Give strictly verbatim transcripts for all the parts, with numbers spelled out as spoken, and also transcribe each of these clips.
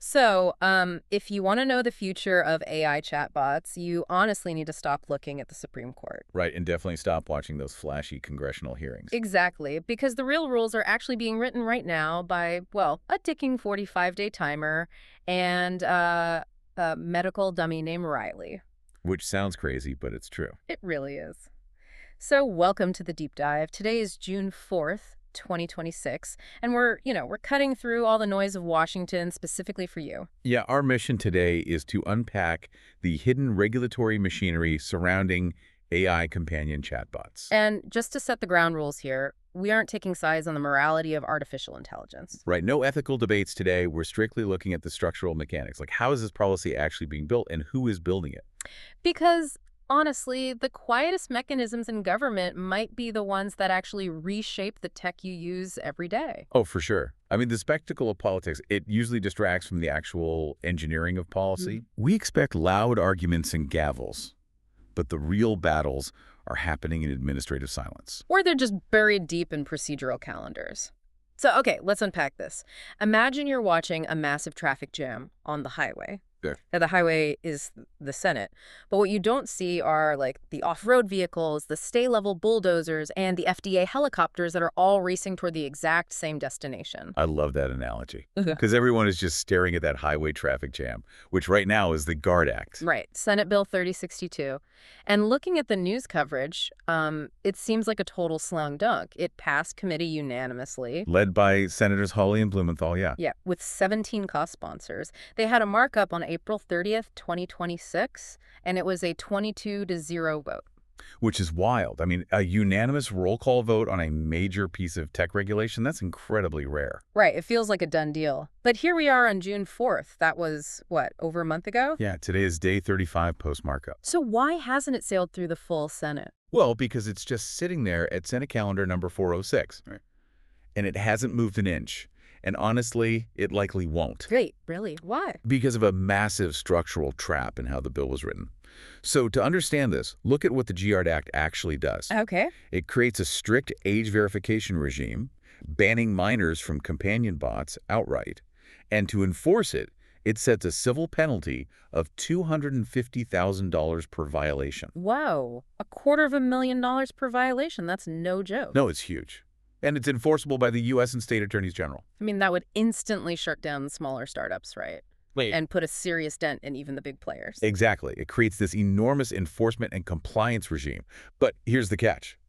So, um, if you want to know the future of A I chatbots, you honestly need to stop looking at the Supreme Court. Right, and definitely stop watching those flashy congressional hearings. Exactly, because the real rules are actually being written right now by, well, a ticking forty-five day timer and uh, a medical dummy named Riley. Which sounds crazy, but it's true. It really is. So, welcome to the deep dive. Today is June fourth, twenty twenty-six, and we're, you know, we're cutting through all the noise of Washington specifically for you. Yeah, our mission today is to unpack the hidden regulatory machinery surrounding A I companion chatbots. And just to set the ground rules here, we aren't taking sides on the morality of artificial intelligence. Right, no ethical debates today. We're strictly looking at the structural mechanics. Like, how is this policy actually being built and who is building it? Because honestly, the quietest mechanisms in government might be the ones that actually reshape the tech you use every day. Oh, for sure. I mean, the spectacle of politics, it usually distracts from the actual engineering of policy. Mhm. We expect loud arguments and gavels, but the real battles are happening in administrative silence. Or they're just buried deep in procedural calendars. So, okay, let's unpack this. Imagine you're watching a massive traffic jam on the highway. Yeah. Now, the highway is the Senate, but what you don't see are like the off-road vehicles, the stay-level bulldozers, and the F D A helicopters that are all racing toward the exact same destination. I love that analogy Ugh. because everyone is just staring at that highway traffic jam, which right now is the GUARD Act. Right, Senate Bill thirty sixty-two. And looking at the news coverage, um, it seems like a total slam dunk. It passed committee unanimously. Led by Senators Hawley and Blumenthal, yeah. Yeah, with seventeen co-sponsors. They had a markup on April thirtieth, twenty twenty-six, and it was a twenty-two to zero vote. Which is wild. I mean, a unanimous roll call vote on a major piece of tech regulation, that's incredibly rare. Right, it feels like a done deal. But here we are on June fourth. That was, what, over a month ago? Yeah, today is day thirty-five post-markup. So why hasn't it sailed through the full Senate? Well, because it's just sitting there at Senate calendar number four oh six. Right. And it hasn't moved an inch. And honestly, it likely won't. Great, really? Why? Because of a massive structural trap in how the bill was written. So to understand this, look at what the GUARD Act actually does. Okay. It creates a strict age verification regime, banning minors from companion bots outright. And to enforce it, it sets a civil penalty of two hundred fifty thousand dollars per violation. Whoa, a quarter of a million dollars per violation. That's no joke. No, it's huge. And it's enforceable by the U S and state attorneys general. I mean, that would instantly shut down smaller startups, right? Wait. And put a serious dent in even the big players. Exactly. It creates this enormous enforcement and compliance regime. But here's the catch.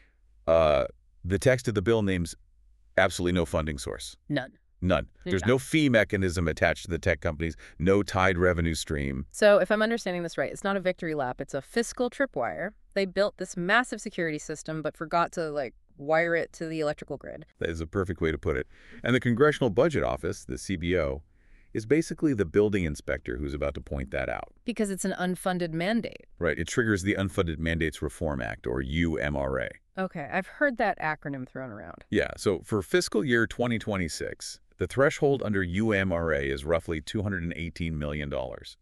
Uh, the text of the bill names absolutely no funding source. None. None. There's Yeah. no fee mechanism attached to the tech companies, no tied revenue stream. So if I'm understanding this right, it's not a victory lap. It's a fiscal tripwire. They built this massive security system but forgot to, like, wire it to the electrical grid. That is a perfect way to put it. And the Congressional Budget Office, the C B O, is basically the building inspector who's about to point that out. Because it's an unfunded mandate. Right. It triggers the Unfunded Mandates Reform Act, or U M R A. Okay, I've heard that acronym thrown around. Yeah, so for fiscal year twenty twenty-six, the threshold under U M R A is roughly two hundred eighteen million dollars.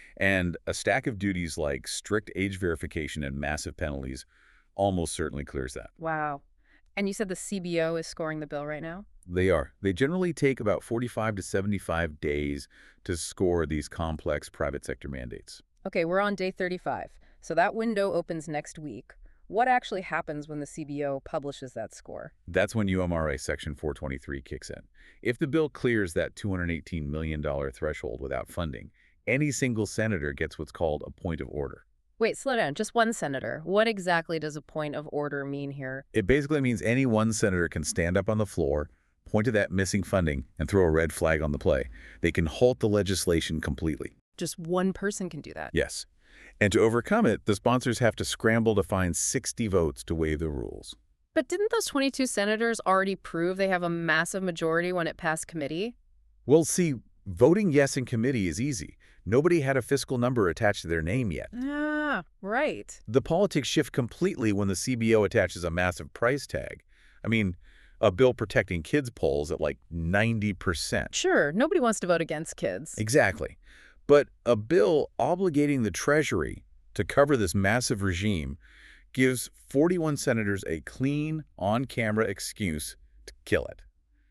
And a stack of duties like strict age verification and massive penalties almost certainly clears that. Wow. And you said the C B O is scoring the bill right now? They are. They generally take about forty-five to seventy-five days to score these complex private sector mandates. Okay, we're on day thirty-five. So that window opens next week. What actually happens when the C B O publishes that score? That's when U M R A Section four twenty-three kicks in. If the bill clears that two hundred eighteen million dollars threshold without funding, any single senator gets what's called a point of order. Wait, slow down. Just one senator. What exactly does a point of order mean here? It basically means any one senator can stand up on the floor, point to that missing funding, and throw a red flag on the play. They can halt the legislation completely. Just one person can do that. Yes. And to overcome it, the sponsors have to scramble to find sixty votes to waive the rules. But didn't those twenty-two senators already prove they have a massive majority when it passed committee? Well, see, voting yes in committee is easy. Nobody had a fiscal number attached to their name yet. Ah, right. The politics shift completely when the C B O attaches a massive price tag. I mean, a bill protecting kids polls at like ninety percent. Sure, nobody wants to vote against kids. Exactly. But a bill obligating the Treasury to cover this massive regime gives forty-one senators a clean, on-camera excuse to kill it.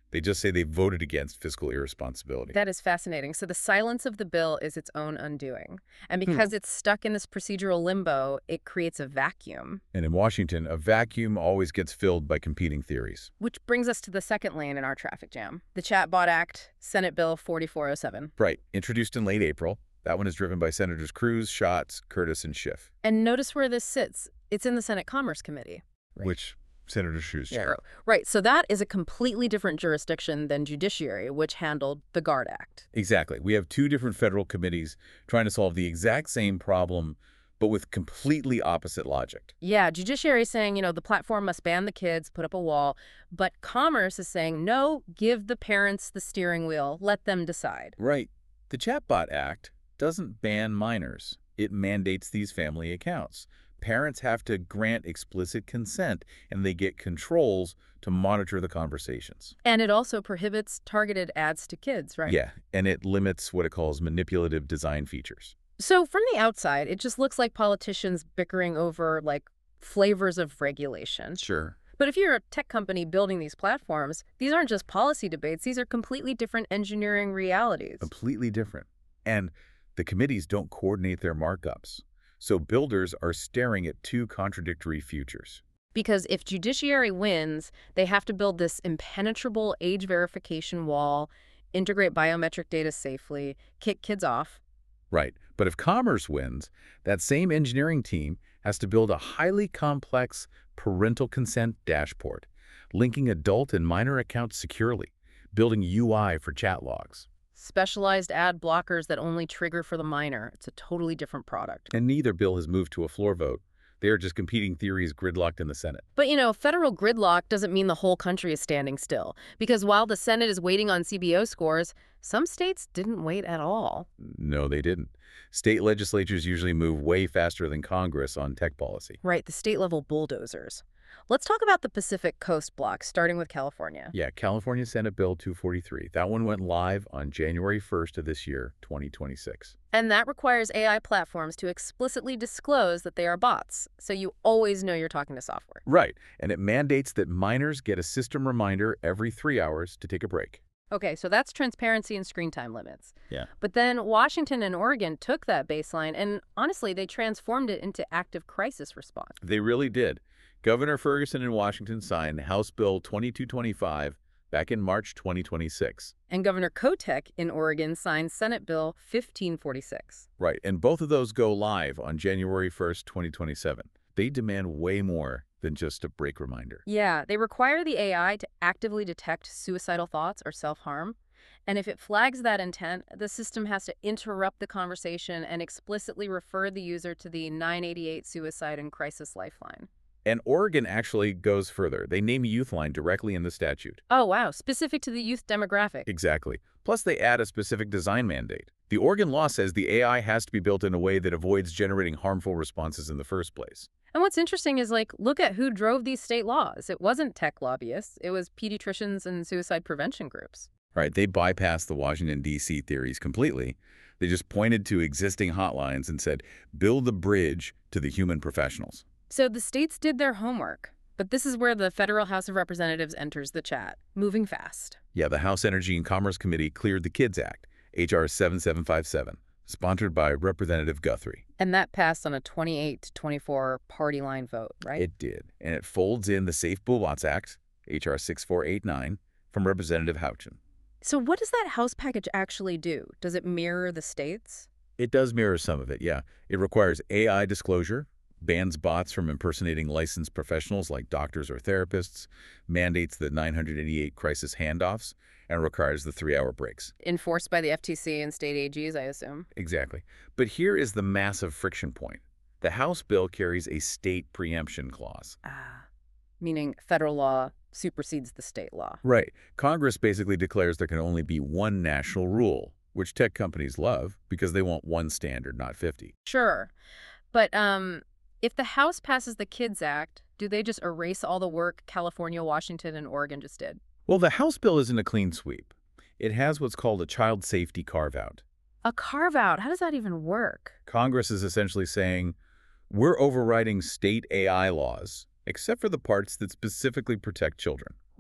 They just say they voted against fiscal irresponsibility. That is fascinating. So the silence of the bill is its own undoing. And Hmm. because it's stuck in this procedural limbo, it creates a vacuum. And in Washington, a vacuum always gets filled by competing theories. Which brings us to the second lane in our traffic jam, the Chatbot Act, Senate Bill forty-four oh seven. Right. Introduced in late April. That one is driven by Senators Cruz, Schatz, Curtis, and Schiff. And notice where this sits. It's in the Senate Commerce Committee. Right. Which Senator Cruz chair. Right. So that is a completely different jurisdiction than Judiciary, which handled the GUARD Act. Exactly. We have two different federal committees trying to solve the exact same problem, but with completely opposite logic. Yeah, Judiciary is saying, you know, the platform must ban the kids, put up a wall. But Commerce is saying, no, give the parents the steering wheel. Let them decide. Right. The Chatbot Act doesn't ban minors. It mandates these family accounts. Parents have to grant explicit consent, and they get controls to monitor the conversations. And it also prohibits targeted ads to kids, right? Yeah, and it limits what it calls manipulative design features. So from the outside, it just looks like politicians bickering over, like, flavors of regulation. Sure. But if you're a tech company building these platforms, these aren't just policy debates. These are completely different engineering realities. Completely different. And the committees don't coordinate their markups. So builders are staring at two contradictory futures. Because if Judiciary wins, they have to build this impenetrable age verification wall, integrate biometric data safely, kick kids off. Right. But if Commerce wins, that same engineering team has to build a highly complex parental consent dashboard, linking adult and minor accounts securely, building U I for chat logs. Specialized ad blockers that only trigger for the minor. It's a totally different product. And neither bill has moved to a floor vote. They are just competing theories gridlocked in the Senate. But, you know, federal gridlock doesn't mean the whole country is standing still. Because while the Senate is waiting on C B O scores, some states didn't wait at all. No, they didn't. State legislatures usually move way faster than Congress on tech policy. Right, the state-level bulldozers. Let's talk about the Pacific Coast block, starting with California. Yeah, California Senate Bill two forty-three. That one went live on January first of this year, twenty twenty-six. And that requires A I platforms to explicitly disclose that they are bots, so you always know you're talking to software. Right, and it mandates that minors get a system reminder every three hours to take a break. Okay, so that's transparency and screen time limits. Yeah. But then Washington and Oregon took that baseline, and honestly, they transformed it into active crisis response. They really did. Governor Ferguson in Washington signed House Bill twenty-two twenty-five back in March twenty twenty-six. And Governor Kotek in Oregon signed Senate Bill fifteen forty-six. Right, and both of those go live on January first, twenty twenty-seven. They demand way more than just a break reminder. Yeah, they require the A I to actively detect suicidal thoughts or self-harm. And if it flags that intent, the system has to interrupt the conversation and explicitly refer the user to the nine eighty-eight Suicide and Crisis Lifeline. And Oregon actually goes further. They name Youthline directly in the statute. Oh, wow. Specific to the youth demographic. Exactly. Plus, they add a specific design mandate. The Oregon law says the A I has to be built in a way that avoids generating harmful responses in the first place. And what's interesting is, like, look at who drove these state laws. It wasn't tech lobbyists. It was pediatricians and suicide prevention groups. Right. They bypassed the Washington, D C theories completely. They just pointed to existing hotlines and said, build a bridge to the human professionals. So the states did their homework, but this is where the Federal House of Representatives enters the chat, moving fast. Yeah, the House Energy and Commerce Committee cleared the KIDS Act, H R seventy-seven fifty-seven, sponsored by Representative Guthrie. And that passed on a twenty-eight to twenty-four party line vote, right? It did, and it folds in the Safe Bullbots Act, H R sixty-four eighty-nine, from Representative Houchin. So what does that House package actually do? Does it mirror the states? It does mirror some of it, yeah. It requires A I disclosure, bans bots from impersonating licensed professionals like doctors or therapists, mandates the nine eighty-eight crisis handoffs, and requires the three-hour breaks. Enforced by the F T C and state A Gs, I assume. Exactly. But here is the massive friction point. The House bill carries a state preemption clause. Ah, meaning federal law supersedes the state law. Right. Congress basically declares there can only be one national rule, which tech companies love because they want one standard, not fifty. Sure. But um, if the House passes the KIDS Act, do they just erase all the work California, Washington, and Oregon just did? Well, the House bill isn't a clean sweep. It has what's called a child safety carve-out. A carve-out? How does that even work? Congress is essentially saying, we're overriding state A I laws, except for the parts that specifically protect children. Wait,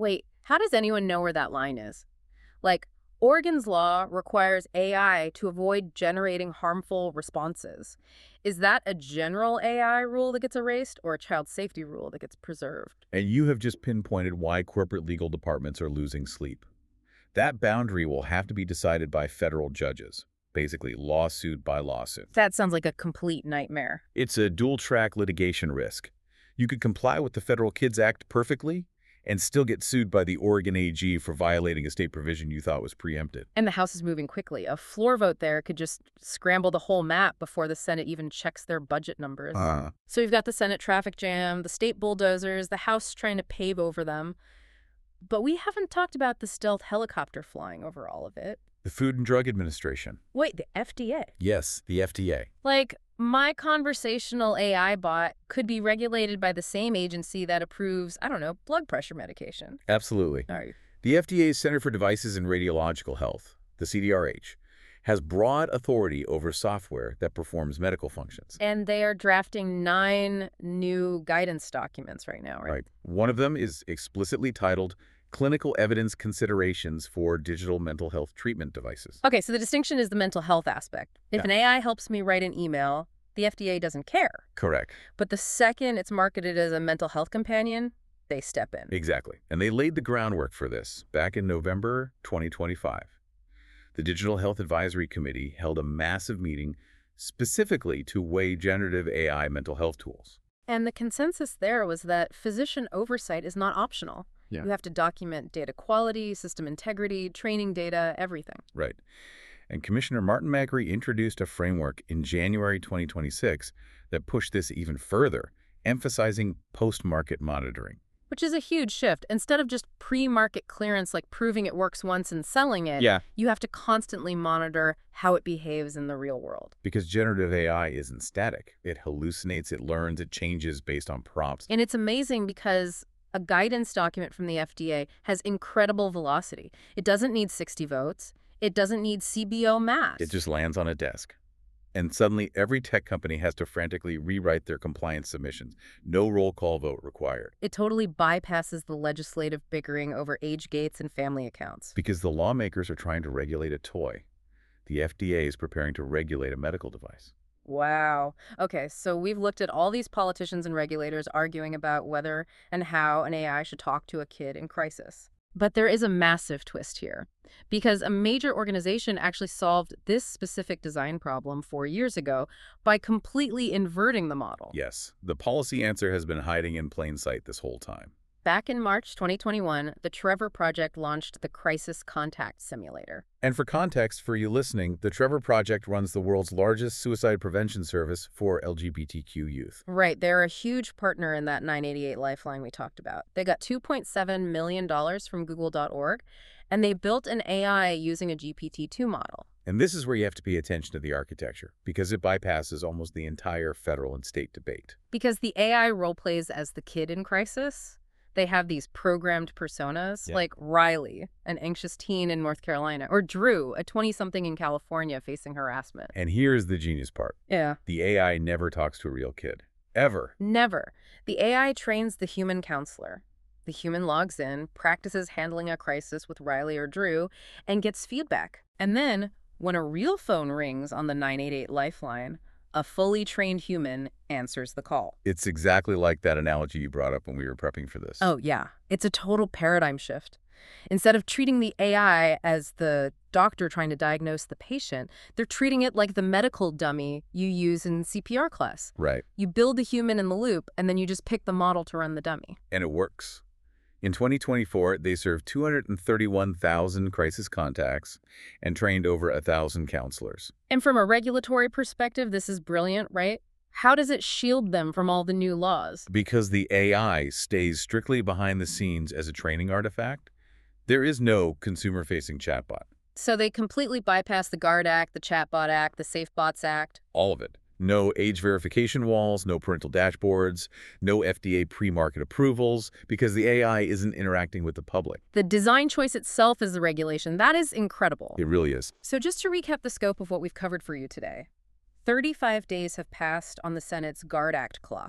How does anyone know where that line is? Like, Oregon's law requires A I to avoid generating harmful responses. Is that a general A I rule that gets erased or a child safety rule that gets preserved? And you have just pinpointed why corporate legal departments are losing sleep. That boundary will have to be decided by federal judges, basically lawsuit by lawsuit. That sounds like a complete nightmare. It's a dual-track litigation risk. You could comply with the Federal Kids Act perfectly and still get sued by the Oregon A G for violating a state provision you thought was preempted. And the House is moving quickly. A floor vote there could just scramble the whole map before the Senate even checks their budget numbers. Uh, So you've got the Senate traffic jam, the state bulldozers, the House trying to pave over them. But we haven't talked about the stealth helicopter flying over all of it. the Food and Drug Administration. Wait, the F D A? Yes, the F D A. Like, my conversational A I bot could be regulated by the same agency that approves, I don't know, blood pressure medication. Absolutely. All right. The F D A's Center for Devices and Radiological Health, the C D R H, has broad authority over software that performs medical functions. And they are drafting nine new guidance documents right now, right? Right. One of them is explicitly titled Clinical Evidence Considerations for Digital Mental Health Treatment Devices. Okay, so the distinction is the mental health aspect. If Yeah. an A I helps me write an email, the F D A doesn't care. Correct. But the second it's marketed as a mental health companion, they step in. Exactly. And they laid the groundwork for this back in November twenty twenty-five. The Digital Health Advisory Committee held a massive meeting specifically to weigh generative A I mental health tools. And the consensus there was that physician oversight is not optional. Yeah. You have to document data quality, system integrity, training data, everything. Right. And Commissioner Martin Macri introduced a framework in January twenty twenty-six that pushed this even further, emphasizing post-market monitoring. Which is a huge shift. Instead of just pre-market clearance, like proving it works once and selling it, Yeah. you have to constantly monitor how it behaves in the real world. Because generative A I isn't static. It hallucinates, it learns, it changes based on prompts. And it's amazing because a guidance document from the F D A has incredible velocity. It doesn't need sixty votes. It doesn't need C B O mass. It just lands on a desk. And suddenly, every tech company has to frantically rewrite their compliance submissions. No roll call vote required. It totally bypasses the legislative bickering over age gates and family accounts. Because the lawmakers are trying to regulate a toy. The F D A is preparing to regulate a medical device. Wow. Okay, so we've looked at all these politicians and regulators arguing about whether and how an A I should talk to a kid in crisis. But there is a massive twist here, because a major organization actually solved this specific design problem four years ago by completely inverting the model. Yes, the policy answer has been hiding in plain sight this whole time. Back in March twenty twenty-one, the Trevor Project launched the Crisis Contact Simulator. And for context, for you listening, the Trevor Project runs the world's largest suicide prevention service for L G B T Q youth. Right, they're a huge partner in that nine eighty-eight Lifeline we talked about. They got two point seven million dollars from Google dot org, and they built an A I using a G P T two model. And this is where you have to pay attention to the architecture, because it bypasses almost the entire federal and state debate. Because the A I roleplays as the kid in crisis. They have these programmed personas, Yeah. like Riley, an anxious teen in North Carolina, or Drew, a twenty-something in California facing harassment. And here's the genius part. Yeah. The A I never talks to a real kid. Ever. Never. The A I trains the human counselor. The human logs in, practices handling a crisis with Riley or Drew, and gets feedback. And then, when a real phone rings on the nine eight eight Lifeline, a fully trained human answers the call. It's exactly like that analogy you brought up when we were prepping for this. Oh, yeah. It's a total paradigm shift. Instead of treating the A I as the doctor trying to diagnose the patient, they're treating it like the medical dummy you use in C P R class. Right. You build the human in the loop, and then you just pick the model to run the dummy. And it works. In twenty twenty-four, they served two hundred thirty-one thousand crisis contacts and trained over one thousand counselors. And from a regulatory perspective, this is brilliant, right? How does it shield them from all the new laws? Because the A I stays strictly behind the scenes as a training artifact, there is no consumer-facing chatbot. So they completely bypass the GUARD Act, the Chatbot Act, the SafeBots Act. All of it. No age verification walls, no parental dashboards, no F D A pre-market approvals, because the A I isn't interacting with the public. The design choice itself is the regulation. That is incredible. It really is. So just to recap the scope of what we've covered for you today, thirty-five days have passed on the Senate's GUARD Act clock.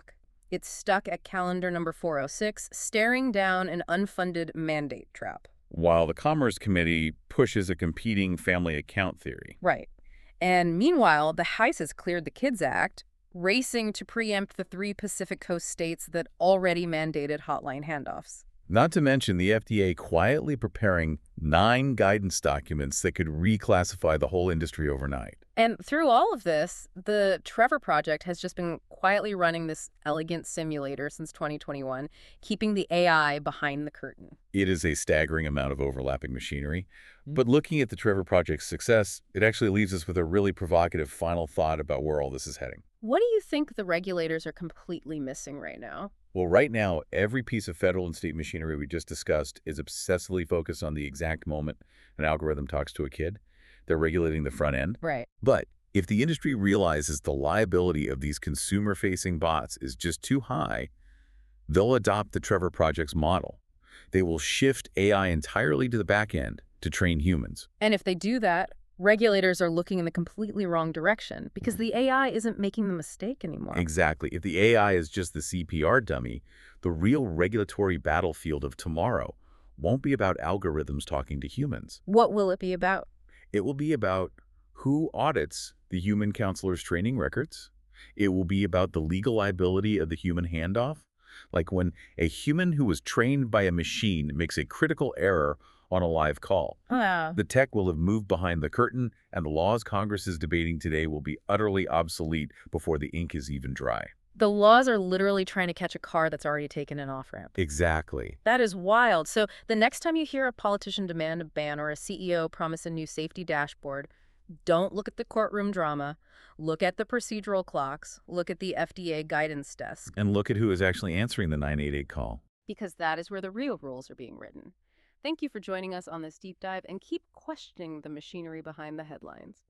It's stuck at calendar number four oh six, staring down an unfunded mandate trap. While the Commerce Committee pushes a competing family account theory. Right. And meanwhile, the House has cleared the KIDS Act, racing to preempt the three Pacific Coast states that already mandated hotline handoffs. Not to mention the F D A quietly preparing nine guidance documents that could reclassify the whole industry overnight. And through all of this, the Trevor Project has just been quietly running this elegant simulator since twenty twenty-one, keeping the A I behind the curtain. It is a staggering amount of overlapping machinery. But looking at the Trevor Project's success, it actually leaves us with a really provocative final thought about where all this is heading. What do you think the regulators are completely missing right now? Well, right now, every piece of federal and state machinery we just discussed is obsessively focused on the exact moment an algorithm talks to a kid. They're regulating the front end. Right. But if the industry realizes the liability of these consumer-facing bots is just too high, they'll adopt the Trevor Project's model. They will shift A I entirely to the back end to train humans. And if they do that, regulators are looking in the completely wrong direction because the A I isn't making the mistake anymore. Exactly. If the A I is just the C P R dummy, the real regulatory battlefield of tomorrow won't be about algorithms talking to humans. What will it be about? It will be about who audits the human counselor's training records. It will be about the legal liability of the human handoff. Like when a human who was trained by a machine makes a critical error on a live call. Uh, The tech will have moved behind the curtain, and the laws Congress is debating today will be utterly obsolete before the ink is even dry. the laws are literally trying to catch a car that's already taken an off-ramp. Exactly. That is wild. So the next time you hear a politician demand a ban or a C E O promise a new safety dashboard, don't look at the courtroom drama. Look at the procedural clocks. Look at the F D A guidance desk, And look at who is actually answering the nine eight eight call. because that is where the real rules are being written. Thank you for joining us on this deep dive, and keep questioning the machinery behind the headlines.